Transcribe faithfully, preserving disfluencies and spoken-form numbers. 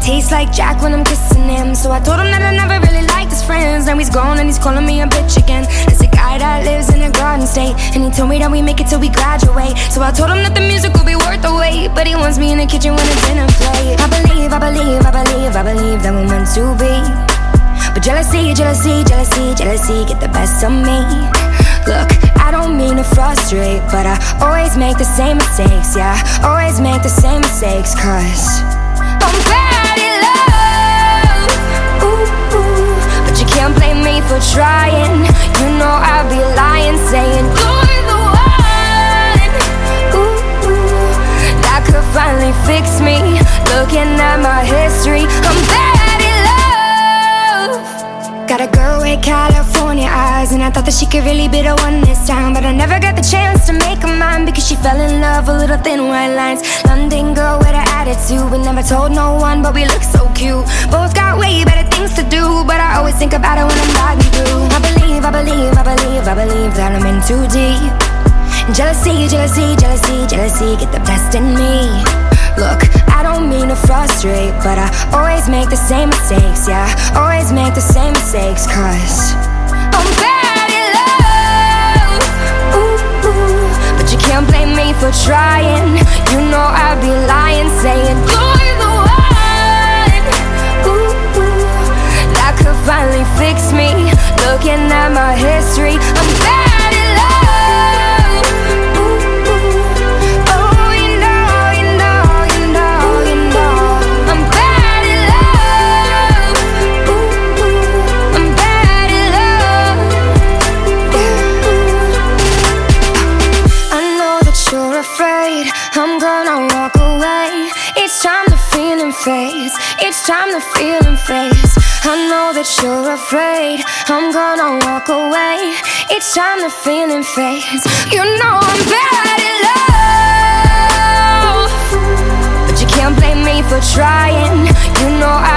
tastes like Jack when I'm kissing him. So I told him that I never really liked his friends. Now he's gone and he's calling me a bitch again. There's a guy that lives in a garden state, and he told me that we make it till we graduate. So I told him that the music will be worth the wait, but he wants me in the kitchen when it's dinner plate. I believe, I believe, I believe, I believe that we're meant to be. But jealousy, jealousy, jealousy, jealousy get the best of me. Look, I don't mean to frustrate, but I always make the same mistakes, yeah. Always make the same mistakes, cause I'm bad at love, ooh, ooh. But you can't blame me for trying. You know I'd be lying saying you're the one, ooh, ooh. That could finally fix me. Looking at my history, I'm bad at love. Got a girl with California eyes, and I thought that she could really be the one this time. But I never got the chance to make her mine, because she fell in love with little thin white lines. London girl with an attitude, we never told no one, but we look so cute. Both got way better things to do, but I always think about it when I'm riding through. I believe, I believe, I believe, I believe that I'm in too deep. Jealousy, jealousy, jealousy, jealousy get the best in me. Look, I don't mean to frustrate, but I always make the same mistakes, yeah. Always make the same mistakes, cause I'm bad at love, ooh, ooh. But you can't blame me for trying. You know I'd be lying saying you're the one, ooh, ooh. That could finally fix me. Looking at my history, I'm bad at love, ooh, ooh. Oh, you know, you know, you know, you know I'm bad at love, ooh, ooh. I'm bad at love, yeah. I know that you're afraid I'm gonna walk away. Each time the feeling fades, each time the feeling fades. I know that you're afraid I'm gonna walk away. Each time the feeling fades. You know I'm bad at love, but you can't blame me for trying. You know I